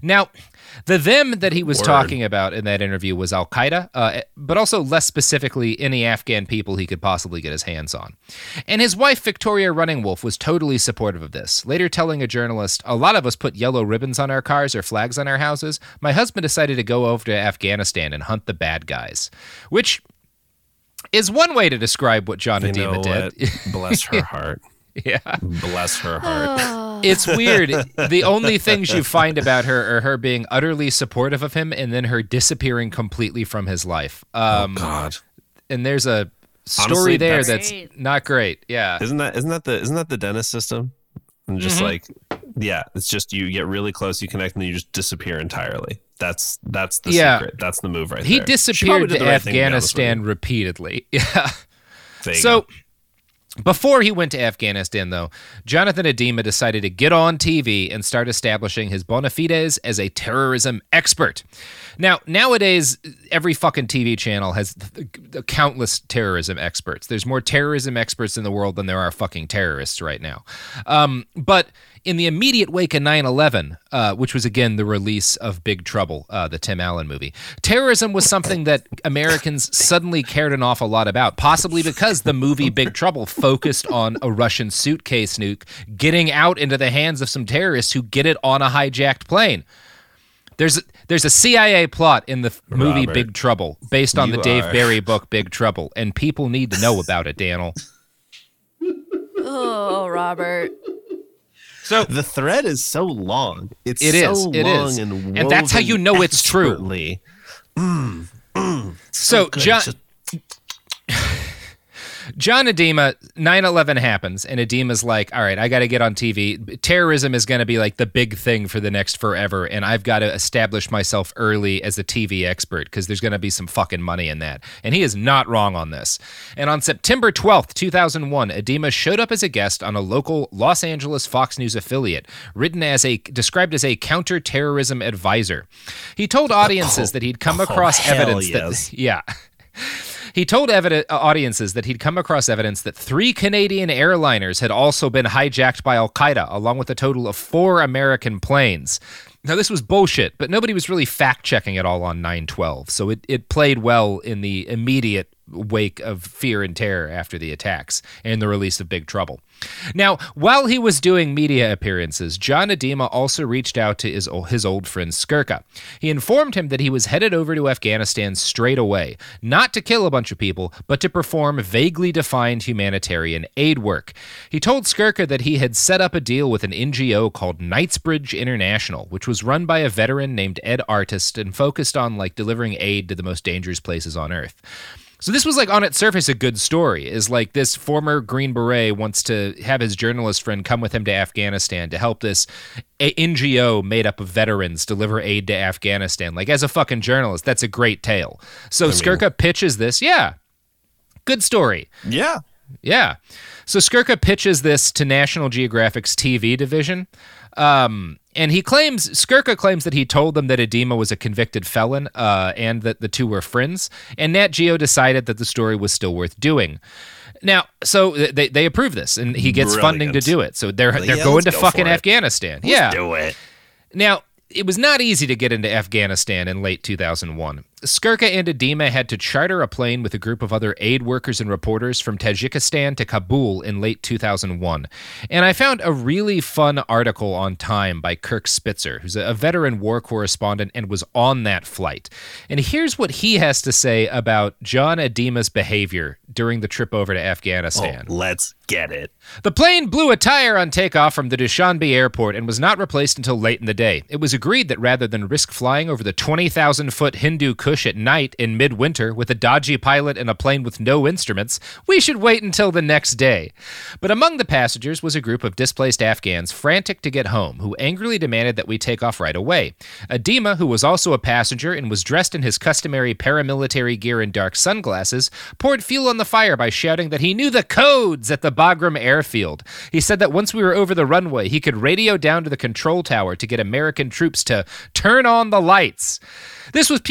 Now, the them that he was Word. talking about in that interview was Al-Qaeda, uh, but also less specifically any Afghan people he could possibly get his hands on. And his wife, Victoria Running Wolf, was totally supportive of this, later telling a journalist, "A lot of us put yellow ribbons on our cars or flags on our houses. My husband decided to go over to Afghanistan and hunt the bad guys," which is one way to describe what John You Adema know did. what? Bless her heart. Yeah. Bless her heart. It's weird. The only things you find about her are her being utterly supportive of him and then her disappearing completely from his life. Um, oh God. And there's a story Honestly, there that's- that's not great. Yeah. Isn't that isn't that the isn't that the dentist system? And just Mhm. like, yeah, it's just you get really close, you connect, and then you just disappear entirely. That's that's the Yeah. secret. That's the move right He there. She disappeared probably did to the right thing, to be honest with Afghanistan repeatedly. Yeah. you. There you So go. before he went to Afghanistan, though, Jonathan Adema decided to get on T V and start establishing his bona fides as a terrorism expert. Now, nowadays, every fucking T V channel has countless terrorism experts. There's more terrorism experts in the world than there are fucking terrorists right now. Um, but in the immediate wake of nine eleven, uh, which was, again, the release of Big Trouble, uh, the Tim Allen movie, terrorism was something that Americans suddenly cared an awful lot about, possibly because the movie Big Trouble focused on a Russian suitcase nuke getting out into the hands of some terrorists who get it on a hijacked plane. There's there's a C I A plot in the f- movie Robert, Big Trouble based on you the Dave are- Barry book Big Trouble, and people need to know about it, Daniel. Oh, Robert. So The thread is so long. It's It so is, it long is. and And that's how woven you know it's true. expertly. so good. John Just- John Adema, nine eleven happens, and Adema's like, all right, I got to get on T V. Terrorism is going to be like the big thing for the next forever, and I've got to establish myself early as a T V expert because there's going to be some fucking money in that. And he is not wrong on this. And on September twelfth, two thousand one, Adema showed up as a guest on a local Los Angeles Fox News affiliate, written as a described as a counterterrorism advisor. He told audiences Oh, that he'd come oh, across hell evidence yes. that yeah. He told evident, uh, audiences that he'd come across evidence that three Canadian airliners had also been hijacked by Al-Qaeda, along with a total of four American planes. Now, this was bullshit, but nobody was really fact-checking it all on nine twelve, so it, it played well in the immediate wake of fear and terror after the attacks and the release of Big Trouble. Now, while he was doing media appearances, John Adema also reached out to his, his old friend Skirka. He informed him that he was headed over to Afghanistan straight away, not to kill a bunch of people, but to perform vaguely defined humanitarian aid work. He told Skirka that he had set up a deal with an N G O called Knightsbridge International, which was run by a veteran named Ed Artist and focused on like delivering aid to the most dangerous places on Earth. So this was like on its surface a good story, is like this former Green Beret wants to have his journalist friend come with him to Afghanistan to help this a- N G O made up of veterans deliver aid to Afghanistan. Like as a fucking journalist, that's a great tale. So mean- Skirka pitches this. Yeah, good story. yeah. Yeah. So Skirka pitches this to National Geographic's T V division. Um, and he claims, Skirka claims that he told them that Adema was a convicted felon uh, and that the two were friends. And Nat Geo decided that the story was still worth doing. Now, so they they approve this, and he gets funding to Brilliant. do it. So they're they're Yeah, going let's to go fucking for it. Afghanistan. yeah. Do it. Now, it was not easy to get into Afghanistan in late two thousand one. Skirka and Adema had to charter a plane with a group of other aid workers and reporters from Tajikistan to Kabul in late two thousand one. And I found a really fun article on Time by Kirk Spitzer, who's a veteran war correspondent and was on that flight. And here's what he has to say about John Adema's behavior during the trip over to Afghanistan. Oh, let's get it. The plane blew a tire on takeoff from the Dushanbe airport and was not replaced until late in the day. It was agreed that rather than risk flying over the twenty thousand foot Hindu Kush at night in midwinter with a dodgy pilot and a plane with no instruments, we should wait until the next day. But among the passengers was a group of displaced Afghans frantic to get home, who angrily demanded that we take off right away. Adema, who was also a passenger and was dressed in his customary paramilitary gear and dark sunglasses, poured fuel on the fire by shouting that he knew the codes at the Bagram airfield. He said that once we were over the runway, he could radio down to the control tower to get American troops to turn on the lights. This was pure fantasy.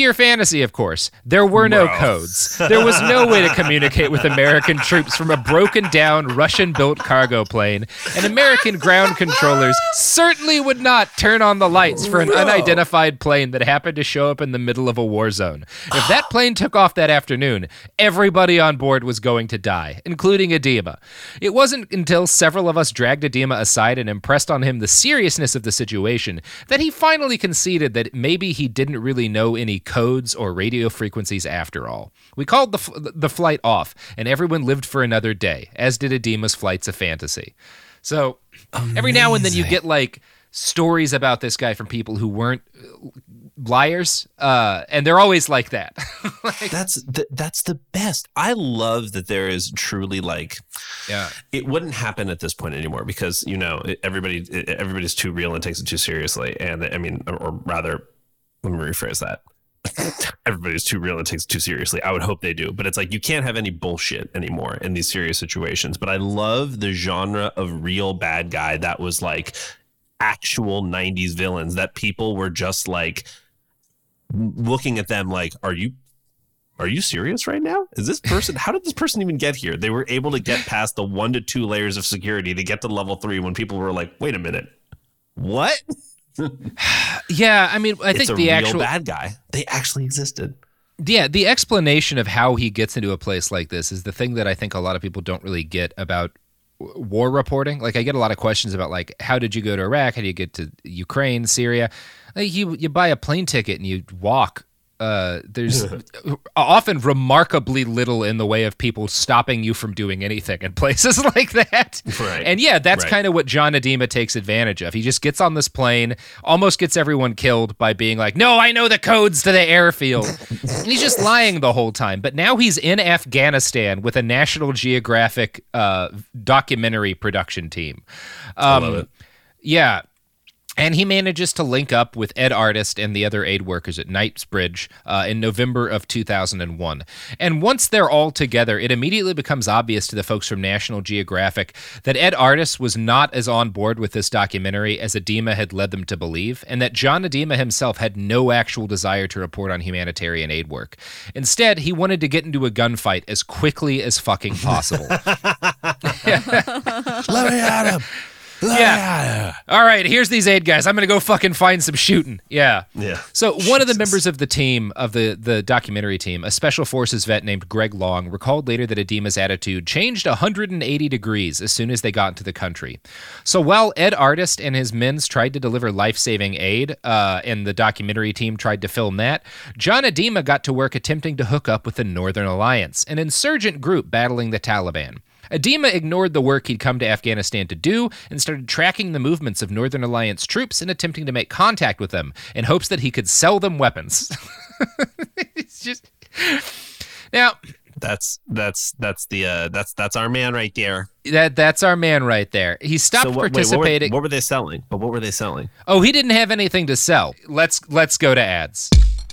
fantasy, of course. There were no Bro. codes. There was no way to communicate with American troops from a broken-down Russian-built cargo plane, and American ground controllers certainly would not turn on the lights for an Bro. unidentified plane that happened to show up in the middle of a war zone. If that plane took off that afternoon, everybody on board was going to die, including Adema. It wasn't until several of us dragged Adema aside and impressed on him the seriousness of the situation that he finally conceded that maybe he didn't really know any codes or radio frequencies after all. We called the f- the flight off, and everyone lived for another day, as did Adema's flights of fantasy. So Amazing. Every now and then you get like stories about this guy from people who weren't liars, uh, and they're always like that. like, That's the, that's the best. I love that there is truly like, yeah, it wouldn't happen at this point anymore because, you know, everybody everybody's too real and takes it too seriously. And I mean, or, or rather, let me rephrase that. Everybody's too real and takes it too seriously. I would hope they do, but it's like you can't have any bullshit anymore in these serious situations. But I love the genre of real bad guy that was like actual nineties villains that people were just like looking at them like, are you are you serious right now? Is this person, how did this person even get here? They were able to get past the one to two layers of security to get to level three when people were like, wait a minute, what? yeah. I mean, I It's think a the real actual bad guy. They actually existed. Yeah, the explanation of how he gets into a place like this is the thing that I think a lot of people don't really get about w- war reporting. Like, I get a lot of questions about, like, how did you go to Iraq? How do you get to Ukraine, Syria? Like, you you buy a plane ticket and you walk. Uh, there's often remarkably little in the way of people stopping you from doing anything in places like that. Right. And yeah, that's Right. kind of what John Adema takes advantage of. He just gets on this plane, almost gets everyone killed by being like, no, I know the codes to the airfield. And he's just lying the whole time. But now he's in Afghanistan with a National Geographic uh, documentary production team. Um, I love it. Yeah. And he manages to link up with Ed Artist and the other aid workers at Knightsbridge uh, in November of two thousand one. And once they're all together, it immediately becomes obvious to the folks from National Geographic that Ed Artist was not as on board with this documentary as Adema had led them to believe, and that John Adema himself had no actual desire to report on humanitarian aid work. Instead, he wanted to get into a gunfight as quickly as fucking possible. Let me at him. Let Yeah. me at him. All right, here's these aid guys. I'm going to go fucking find some shooting. Yeah. Yeah. So one of the Jesus. members of the team, of the, the documentary team, a special forces vet named Greg Long, recalled later that Adema's attitude changed one hundred eighty degrees as soon as they got into the country. So while Ed Artist and his men tried to deliver life-saving aid, uh, and the documentary team tried to film that, John Adema got to work attempting to hook up with the Northern Alliance, an insurgent group battling the Taliban. Adema ignored the work he'd come to Afghanistan to do and started tracking the movements of Northern Alliance troops and attempting to make contact with them in hopes that he could sell them weapons. It's just... Now... That's that's that's the uh, that's that's our man right there. That that's our man right there. He stopped So what, wait, what, were, participating. what were they selling? But what were they selling? Oh, he didn't have anything to sell. Let's let's go to ads.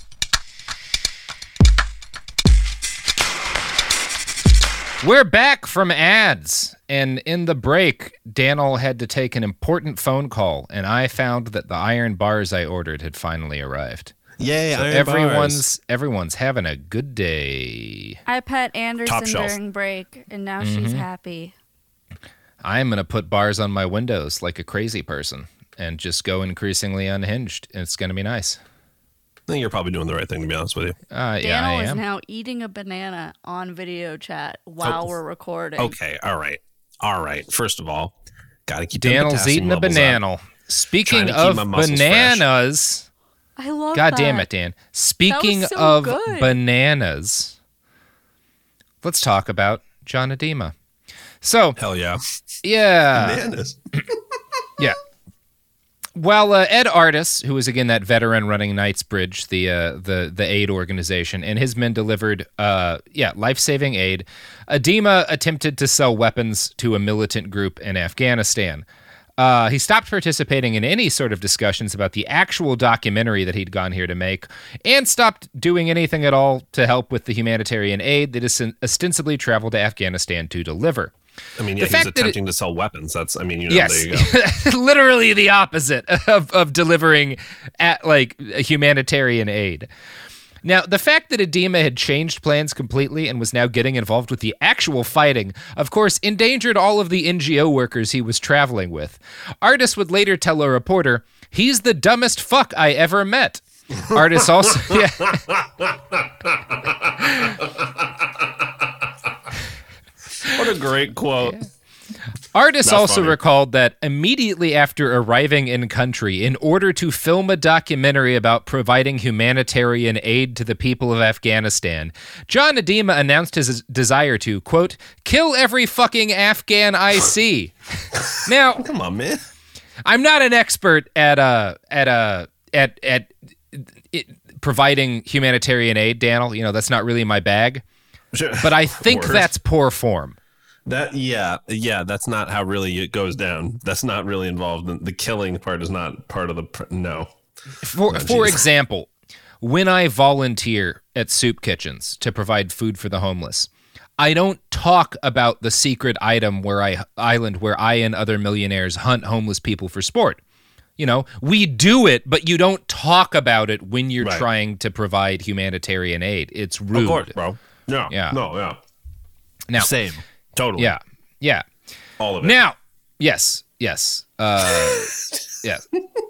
We're back from ads, and in the break, Daniel had to take an important phone call, and I found that the iron bars I ordered had finally arrived. Yay! So iron everyone's bars. everyone's having a good day. I pet Anderson Top shelf. during break, and now she's happy. I'm gonna put bars on my windows like a crazy person, and just go increasingly unhinged. It's gonna be nice. I think you're probably doing the right thing, to be honest with you. Uh, yeah, I Daniel is am. now eating a banana on video chat while Oh. we're recording. Okay, all right, all right. First of all, gotta keep them Daniel's potassium eating a levels up. banana. Speaking Trying to keep of my muscles bananas, I love God that. damn it, Dan. Speaking so of good. bananas, let's talk about John Adema. So, Hell yeah, yeah, bananas. yeah. Well, uh, Ed Artis, who was again that veteran running Knightsbridge, the uh, the the aid organization, and his men delivered, uh, yeah, life-saving aid. Adema attempted to sell weapons to a militant group in Afghanistan. Uh, he stopped participating in any sort of discussions about the actual documentary that he'd gone here to make, and stopped doing anything at all to help with the humanitarian aid that is ostensibly traveled to Afghanistan to deliver. I mean, The yeah, he's fact that it- attempting to sell weapons. That's, I mean, you know, Yes, there you go. literally the opposite of, of delivering at like humanitarian aid. Now, the fact that Edema had changed plans completely and was now getting involved with the actual fighting, of course, endangered all of the N G O workers he was traveling with. Artis would later tell a reporter, "He's the dumbest fuck I ever met." Artis also... Yeah. What a great quote. Yeah. Artis That's also funny. recalled that immediately after arriving in country, in order to film a documentary about providing humanitarian aid to the people of Afghanistan, John Edema announced his desire to, quote, "kill every fucking Afghan I see." Now, come on, man. I'm not an expert at uh at uh at at it, providing humanitarian aid, Daniel. You know, that's not really my bag. Sure. But I think Word. that's poor form. That yeah yeah that's not how really it goes down. That's not really involved. In, the killing part is not part of the pr- no. For Oh, for geez. example, when I volunteer at soup kitchens to provide food for the homeless, I don't talk about the secret item where I island where I and other millionaires hunt homeless people for sport. You know, we do it, but you don't talk about it when you're Right. trying to provide humanitarian aid. It's rude. Of course, bro. Yeah. Yeah. No. Yeah. Now, Same. Totally. yeah, yeah. All of it. Now, yes, yes, uh, yes.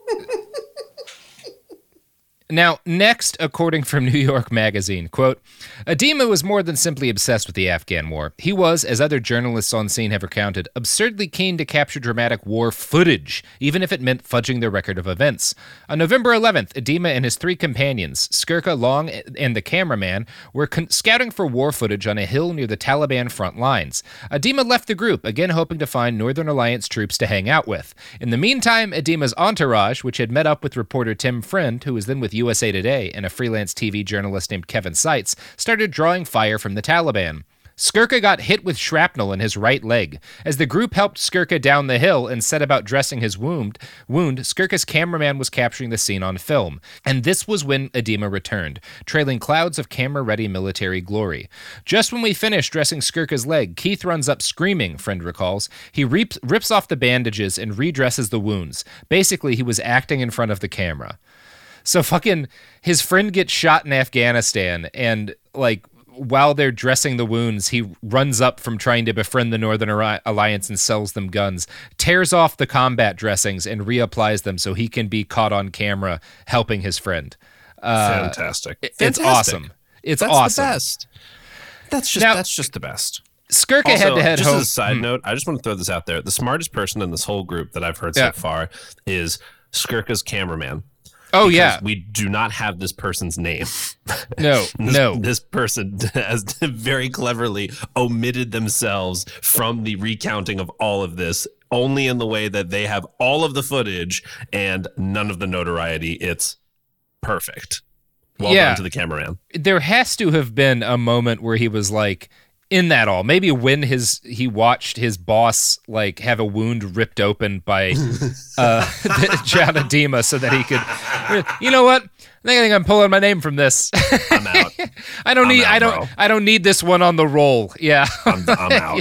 Now, next, according from New York Magazine, quote, Edema was more than simply obsessed with the Afghan war. He was, as other journalists on scene have recounted, absurdly keen to capture dramatic war footage, even if it meant fudging the record of events. On November eleventh, Edema and his three companions, Skirka, Long, and the cameraman, were con- scouting for war footage on a hill near the Taliban front lines. Edema left the group, again hoping to find Northern Alliance troops to hang out with. In the meantime, Edema's entourage, which had met up with reporter Tim Friend, who was then with U S A Today, and a freelance T V journalist named Kevin Seitz, started drawing fire from the Taliban. Skirka got hit with shrapnel in his right leg. As the group helped Skirka down the hill and set about dressing his wound, wound, Skirka's cameraman was capturing the scene on film. And this was when Edema returned, trailing clouds of camera-ready military glory. Just when we finished dressing Skirka's leg, Keith runs up screaming, Friend recalls. He reaps, rips off the bandages and redresses the wounds. Basically, he was acting in front of the camera. So fucking his friend gets shot in Afghanistan, and like while they're dressing the wounds, he runs up from trying to befriend the Northern Alliance and sells them guns, tears off the combat dressings and reapplies them so he can be caught on camera helping his friend. Uh, Fantastic. It's Fantastic. awesome. It's That's awesome. the best. That's just Now- that's just the best. Skirka Also, had to head just home. as a side note, I just want to throw this out there. The smartest person in this whole group that I've heard Yeah. so far is Skirka's cameraman. Oh because yeah, we do not have this person's name. no, This, no. this person has very cleverly omitted themselves from the recounting of all of this, only in the way that they have all of the footage and none of the notoriety. It's perfect. Well Yeah. done to the cameraman. There has to have been a moment where he was like, in that all, maybe when his he watched his boss like have a wound ripped open by uh, John Edema so that he could, you know what? I think, I think I'm pulling my name from this. I'm out. I don't I'm need out, I don't bro. I don't need this one on the roll. Yeah. I'm, I'm out.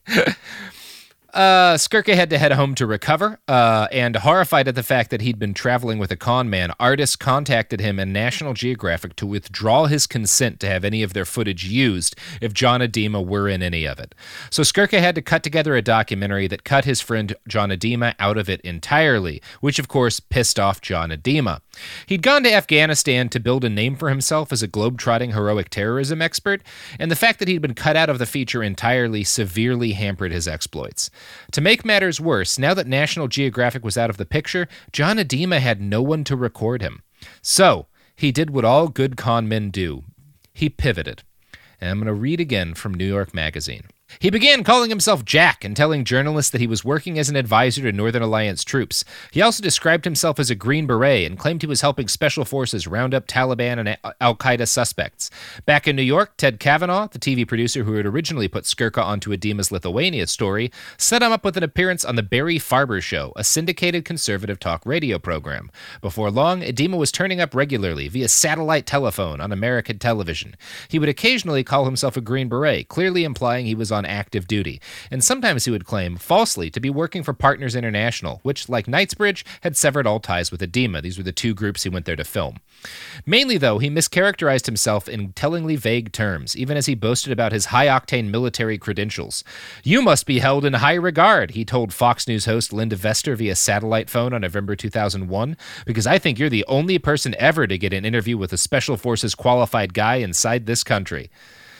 Uh, Skirka had to head home to recover, uh, and horrified at the fact that he'd been traveling with a con man, Artis contacted him and National Geographic to withdraw his consent to have any of their footage used if John Edema were in any of it. So Skirka had to cut together a documentary that cut his friend John Edema out of it entirely, which of course pissed off John Edema. He'd gone to Afghanistan to build a name for himself as a globe-trotting heroic terrorism expert, and the fact that he'd been cut out of the feature entirely severely hampered his exploits. To make matters worse, now that National Geographic was out of the picture, John Edema had no one to record him. So, he did what all good con men do. He pivoted. And I'm going to read again from New York Magazine. He began calling himself Jack and telling journalists that he was working as an advisor to Northern Alliance troops. He also described himself as a Green Beret and claimed he was helping special forces round up Taliban and Al-Qaeda suspects. Back in New York, Ted Kavanaugh, the T V producer who had originally put Skirka onto Edema's Lithuania story, set him up with an appearance on The Barry Farber Show, a syndicated conservative talk radio program. Before long, Edema was turning up regularly via satellite telephone on American television. He would occasionally call himself a Green Beret, clearly implying he was on on active duty, and sometimes he would claim, falsely, to be working for Partners International, which, like Knightsbridge, had severed all ties with Edema. These were the two groups he went there to film. Mainly, though, he mischaracterized himself in tellingly vague terms, even as he boasted about his high-octane military credentials. "You must be held in high regard," he told Fox News host Linda Vester via satellite phone on November two thousand one, "because I think you're the only person ever to get an interview with a Special Forces qualified guy inside this country."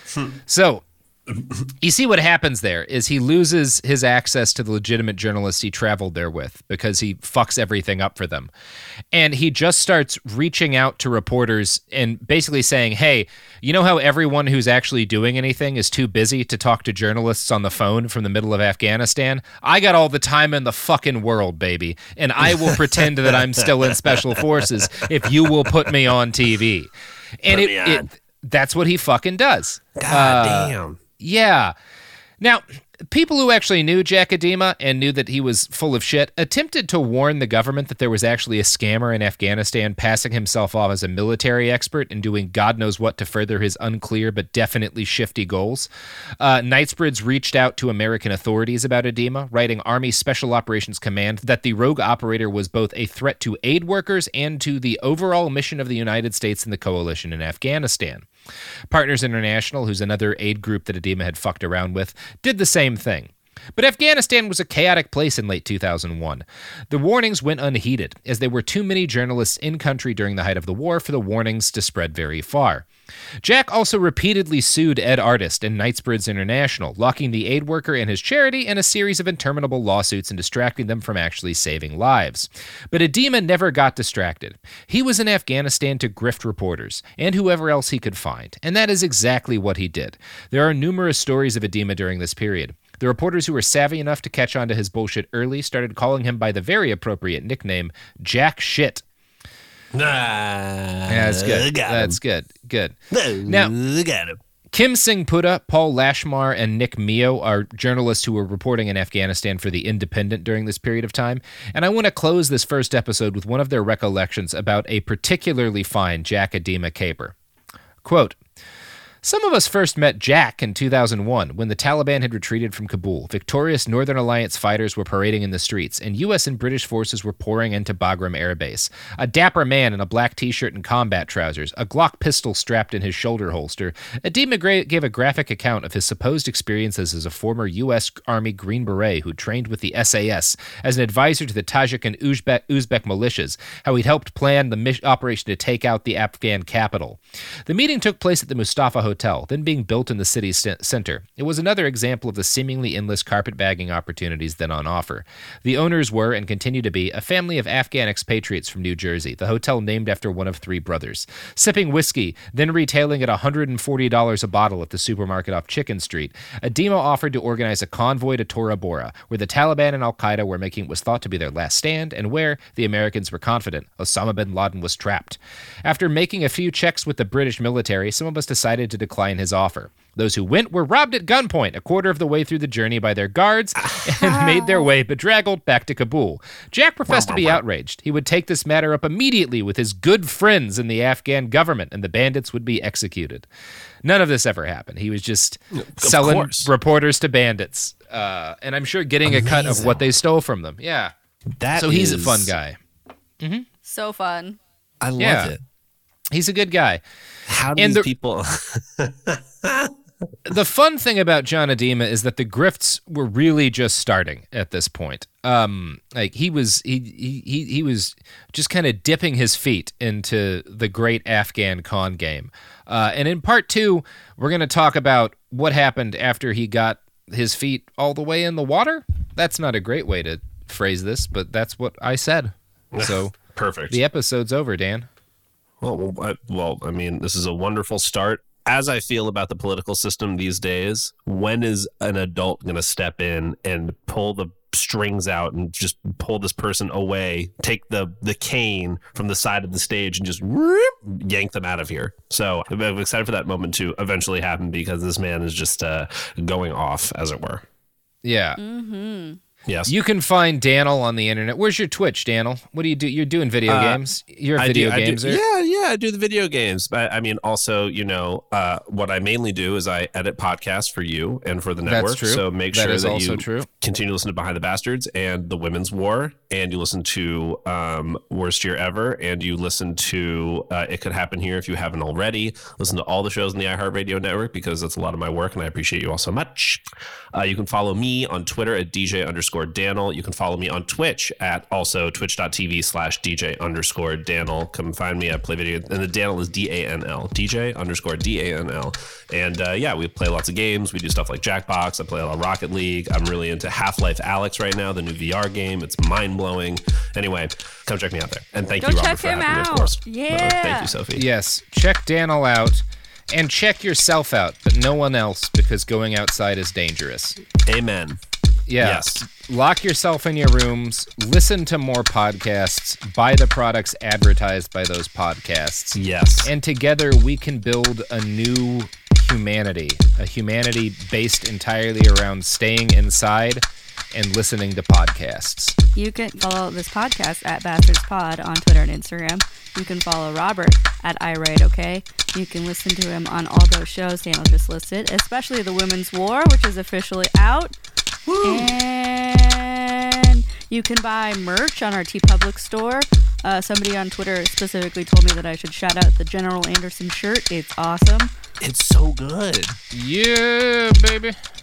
So, you see what happens there is he loses his access to the legitimate journalists he traveled there with because he fucks everything up for them. And he just starts reaching out to reporters and basically saying, hey, you know how everyone who's actually doing anything is too busy to talk to journalists on the phone from the middle of Afghanistan? I got all the time in the fucking world, baby. And I will pretend that I'm still in Special Forces if you will put me on T V. And it, it that's what he fucking does. God uh, damn. Yeah. Now, people who actually knew Jack Edema and knew that he was full of shit attempted to warn the government that there was actually a scammer in Afghanistan passing himself off as a military expert and doing God knows what to further his unclear but definitely shifty goals. Uh, Knightsbridge reached out to American authorities about Edema, writing Army Special Operations Command that the rogue operator was both a threat to aid workers and to the overall mission of the United States and the coalition in Afghanistan. Partners International, who's another aid group that Edema had fucked around with, did the same thing. But Afghanistan was a chaotic place in late two thousand one. The warnings went unheeded, as there were too many journalists in country during the height of the war for the warnings to spread very far. Jack also repeatedly sued Ed Artist and Knightsbridge International, locking the aid worker and his charity in a series of interminable lawsuits and distracting them from actually saving lives. But Edema never got distracted. He was in Afghanistan to grift reporters, and whoever else he could find, and that is exactly what he did. There are numerous stories of Edema during this period. The reporters who were savvy enough to catch on to his bullshit early started calling him by the very appropriate nickname, Jack Shit. Nah, yeah, that's good. That's good. Good. Now, got him. Kim Singh Putta, Paul Lashmar, and Nick Mio are journalists who were reporting in Afghanistan for The Independent during this period of time, and I want to close this first episode with one of their recollections about a particularly fine Jack Edema caper. Quote, "Some of us first met Jack in two thousand one when the Taliban had retreated from Kabul. Victorious Northern Alliance fighters were parading in the streets, and U S and British forces were pouring into Bagram Air Base. A dapper man in a black t-shirt and combat trousers, a Glock pistol strapped in his shoulder holster, Edema gave a graphic account of his supposed experiences as a former U S Army Green Beret who trained with the S A S as an advisor to the Tajik and Uzbek, Uzbek militias, how he'd helped plan the mission, operation to take out the Afghan capital. The meeting took place at the Mustafa Hotel, then being built in the city's st- center. It was another example of the seemingly endless carpetbagging opportunities then on offer. The owners were, and continue to be, a family of Afghan expatriates from New Jersey, the hotel named after one of three brothers. Sipping whiskey, then retailing at one hundred forty dollars a bottle at the supermarket off Chicken Street, Edema offered to organize a convoy to Tora Bora, where the Taliban and Al-Qaeda were making what was thought to be their last stand, and where, the Americans were confident, Osama bin Laden was trapped. After making a few checks with the British military, some of us decided to decline his offer. Those who went were robbed at gunpoint a quarter of the way through the journey by their guards and made their way bedraggled back to Kabul. Jack professed to be outraged. He would take this matter up immediately with his good friends in the Afghan government, and the bandits would be executed. None of this ever happened. He was just of selling course. reporters to bandits, uh, and I'm sure getting Amazing. a cut of what they stole from them. Yeah, that so he's is... a fun guy. Mm-hmm. So fun. I love yeah. it. He's a good guy. How do and these the, people... The fun thing about John Edema is that the grifts were really just starting at this point. Um, like he was, he he he was just kind of dipping his feet into the great Afghan con game. Uh, and in part two, we're going to talk about what happened after he got his feet all the way in the water. That's not a great way to phrase this, but that's what I said. So perfect. The episode's over, Dan. Well, I, well, I mean, this is a wonderful start. As I feel about the political system these days, when is an adult going to step in and pull the strings out and just pull this person away, take the the cane from the side of the stage and just whoop, yank them out of here? So I'm excited for that moment to eventually happen because this man is just uh, going off, as it were. Yeah. Mm-hmm. Yes. You can find Daniel on the internet. Where's your Twitch, Daniel? What do you do? You're doing video Uh, games? You're a I video do, I do- games. yeah, yeah, I do the video games. But I mean, also, you know, uh, what I mainly do is I edit podcasts for you and for the That's network. true. So make That sure is that also you true. continue to listen to Behind the Bastards and The Women's War, and you listen to um, Worst Year Ever, and you listen to uh, It Could Happen Here if you haven't already. Listen to all the shows in the iHeartRadio network because that's a lot of my work, and I appreciate you all so much. Uh, you can follow me on Twitter at D J underscore Daniel. You can follow me on Twitch at also twitch.tv slash DJ underscore Daniel. Come find me. I play video. And the Daniel is D A N L. D J underscore D A N L. And uh, yeah, we play lots of games. We do stuff like Jackbox. I play a lot of Rocket League. I'm really into Half-Life Alyx right now, the new V R game. It's mind-blowing. Anyway, come check me out there. And thank Go you, Robert, check for him having me, of out. course. Yeah. Uh, thank you, Sophie. Yes, check Daniel out and check yourself out, but no one else because going outside is dangerous. Amen. Yeah. Yes. Lock yourself in your rooms, listen to more podcasts, buy the products advertised by those podcasts. Yes. And together we can build a new humanity, a humanity based entirely around staying inside and listening to podcasts. You can follow this podcast at Bastards Pod on Twitter and Instagram. You can follow Robert at iWriteOK. You can listen to him on all those shows Daniel just listed, especially The Women's War, which is officially out. Woo. And you can buy merch on our TeePublic store. Uh, somebody on Twitter specifically told me that I should shout out the General Anderson shirt. It's awesome. It's so good. Yeah, baby.